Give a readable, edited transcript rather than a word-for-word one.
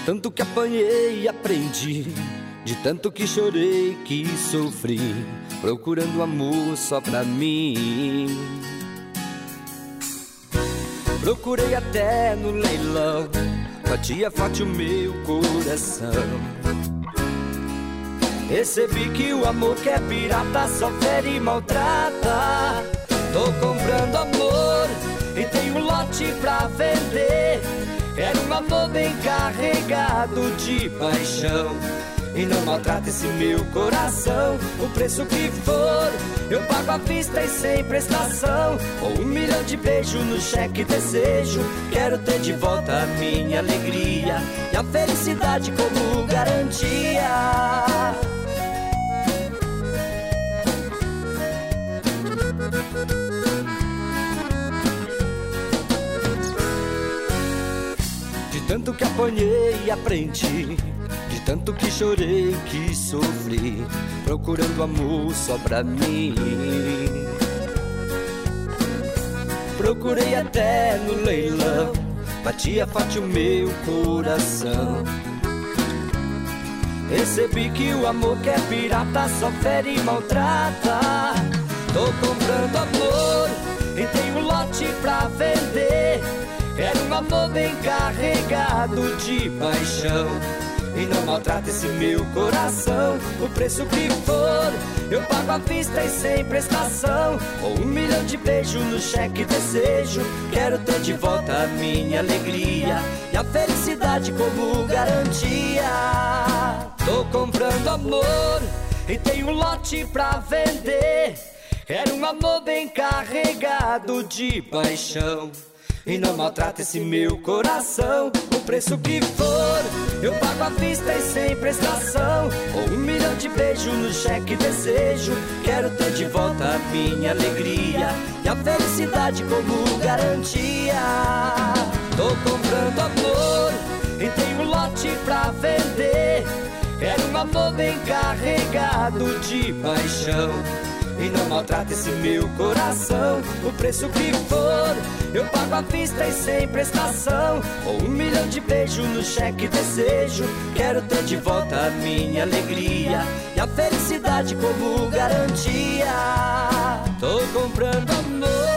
tanto que apanhei e aprendi, de tanto que chorei, que sofri, procurando amor só pra mim. Procurei até no leilão, batia forte o meu coração. Percebi que o amor que é pirata só fere e maltrata. Tô comprando amor e tenho um lote pra vender. Quero um amor bem carregado de paixão, e não maltrata esse meu coração. O preço que for, eu pago à vista e sem prestação, ou 1 milhão de beijos no cheque desejo. Quero ter de volta a minha alegria e a felicidade como garantia. De tanto que apanhei e aprendi, de tanto que chorei, que sofri, procurando amor só pra mim. Procurei até no leilão, batia forte o meu coração. Percebi que o amor que é pirata só fere e maltrata. Tô comprando amor e tenho um lote pra vender. Quero um amor bem carregado de paixão, e não maltrata esse meu coração. O preço que for, eu pago à vista e sem prestação, ou 1 milhão de beijos no cheque desejo. Quero ter de volta a minha alegria e a felicidade como garantia. Tô comprando amor e tenho um lote pra vender. Quero um amor bem carregado de paixão, e não maltrata esse meu coração. O preço que for, eu pago à vista e sem prestação, ou 1 milhão de beijos no cheque desejo. Quero ter de volta a minha alegria e a felicidade como garantia. Tô comprando amor e tenho um lote pra vender. Quero um amor bem carregado de paixão, e não maltrata esse meu coração. O preço que for, eu pago à vista e sem prestação, ou 1 milhão de beijos no cheque desejo. Quero ter de volta a minha alegria e a felicidade como garantia. Tô comprando amor.